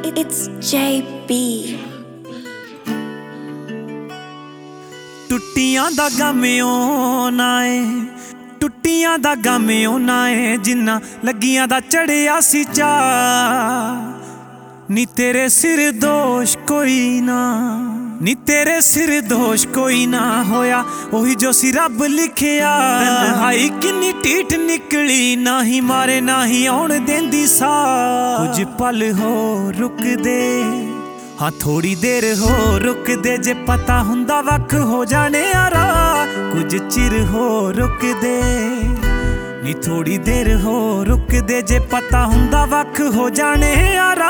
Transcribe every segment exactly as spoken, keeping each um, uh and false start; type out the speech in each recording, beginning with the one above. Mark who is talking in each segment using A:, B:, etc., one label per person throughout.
A: It's J B.
B: ਟੁੱਟੀਆਂ ਦਾ ਗਮਿਓ ਨਾ ਏ ਟੁੱਟੀਆਂ ਦਾ ਗਮਿਓ ਨਾ ਏ ਜਿੰਨਾ ਲੱਗੀਆਂ ਦਾ ਚੜਿਆ ਸੀ ਚਾ ਨੀ ਤੇਰੇ ਸਿਰ ਦੋਸ਼ ਕੋਈ ਨਾ ਨੀ ਤੇਰੇ ਸਿਰ ਦੋਸ਼ ਕੋਈ ਨਾ ਹੋਇਆ ਉਹੀ ਜੋ ਸੀ ਰੱਬ ਲਿਖਿਆ ਤਨਹਾਈ ਕਿੰਨੀ ਢੀਠ ਨਿਕਲੀ ਨਾ ਹੀ ਮਾਰੇ ਨਾ ਹੀ ਆਉਣ ਦੇਂਦੀ ਸਾ ਕੁਝ ਪਲ ਹੋ ਰੁਕਦੇ ਹਾਂ ਥੋੜੀ ਦੇਰ ਹੋ ਰੁਕਦੇ ਜੇ ਪਤਾ ਹੁੰਦਾ ਵੱਖ ਹੋ ਜਾਣੇ ਯਾਰਾ ਕੁਝ ਚਿਰ ਹੋ ਰੁਕਦੇ ਨੀ ਥੋੜੀ ਦੇਰ ਹੋ ਰੁਕਦੇ ਜੇ ਪਤਾ ਹੁੰਦਾ ਵੱਖ ਹੋ ਜਾਣੇ ਯਾਰਾ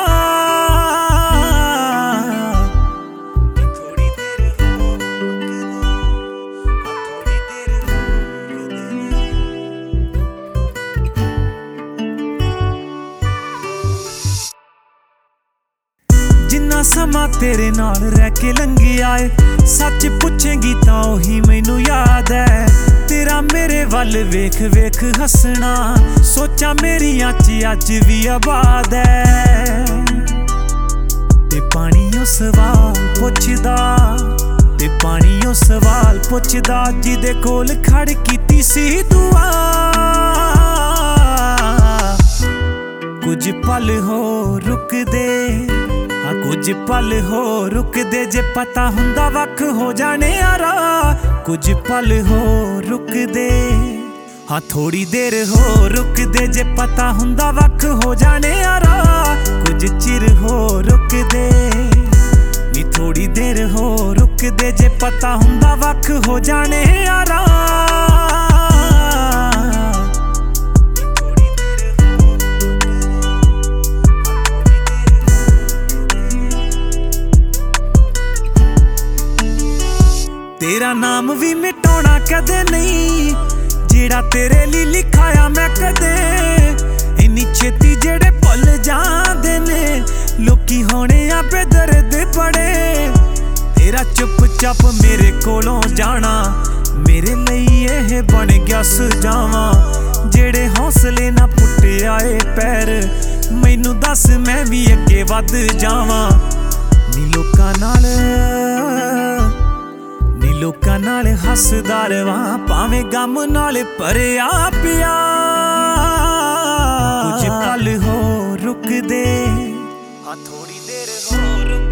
B: ਜਿੰਨਾ ਸਮਾਂ ਤੇਰੇ ਨਾਲ ਰਹਿ ਕੇ ਲੰਘਿਆ ਏ ਸੱਚ ਪੁੱਛੇਂਗੀ ਤਾਂ ਉਹੀ ਮੈਨੂੰ ਯਾਦ ਐ ਤੇਰਾ ਮੇਰੇ ਵੱਲ ਵੇਖ ਵੇਖ ਹੱਸਣਾ ਸੋਚਾਂ ਮੇਰੀਆਂ ਚ ਅੱਜ ਵੀ ਆਬਾਦ ਐ ਤੇ ਪਾਣੀ ਉਹ ਸਵਾਲ ਪੁੱਛਦਾ ਤੇ ਪਾਣੀ ਉਹ ਸਵਾਲ ਪੁੱਛਦਾ ਜਿਹਦੇ ਕੋਲ ਖੜ ਕੀਤੀ ਸੀ ਦੁਆ ਕੁਝ ਪਲ ਹੋ ਰੁਕਦੇ ਹਾਂ ਕੁਝ ਪਲ ਹੋ ਰੁਕਦੇ ਜੇ ਪਤਾ ਹੁੰਦਾ ਵੱਖ ਹੋ ਜਾਣੇ ਯਾਰਾ ਕੁਝ ਪਲ ਹੋ ਰੁਕਦੇ ਹਾਂ ਥੋੜੀ ਦੇਰ ਹੋ ਰੁਕਦੇ ਜੇ ਪਤਾ ਹੁੰਦਾ ਵੱਖ ਹੋ ਜਾਣੇ ਯਾਰਾ ਕੁਝ ਚਿਰ ਹੋ ਰੁਕਦੇ ਨੀ ਥੋੜੀ ਦੇਰ ਹੋ ਰੁਕਦੇ ਜੇ ਪਤਾ ਹੁੰਦਾ ਵੱਖ ਹੋ ਜਾਣੇ ਯਾਰਾ ਤੇਰਾ ਨਾਮ ਵੀ ਮਿਟਾਉਣਾ ਕਦੇ ਨਹੀਂ ਜਿਹੜਾ ਤੇਰੇ ਲਈ ਲਿਖਾਇਆ ਮੈਂ ਕਦੇ ਇੰਨੀ ਛੇਤੀ ਜਿਹੜੇ ਭੁੱਲ ਜਾਂਦੇ ਨੇ ਲੋਕੀ ਹੋਣੇ ਆ ਬੇਦਰਦ ਬੜੇ ਤੇਰਾ ਚੁੱਪ ਚਾਪ ਮੇਰੇ ਕੋਲੋਂ ਜਾਣਾ ਮੇਰੇ ਲਈ ਇਹ ਬਣ ਗਿਆ ਸਜਾਵਾਂ ਜਿਹੜੇ ਹੌਸਲੇ ਨਾ ਪੁੱਟਿਆ ਏ ਪੈਰ ਮੈਨੂੰ ਦੱਸ ਮੈਂ ਵੀ ਅੱਗੇ ਵੱਧ ਜਾਵਾਂ ਨੀ ਲੋਕਾਂ ਨਾਲ ਲੋਕਾਂ ਨਾਲ ਹੱਸਦਾ ਰਵਾਂ ਭਾਵੇਂ ਗਮ ਨਾਲ ਭਰਿਆ ਪਿਆ ਕੁਝ ਪਲ ਹੋ ਰੁਕਦੇ ਹਾਂ ਥੋੜੀ ਦੇਰ ਹੋ ਰੁਕ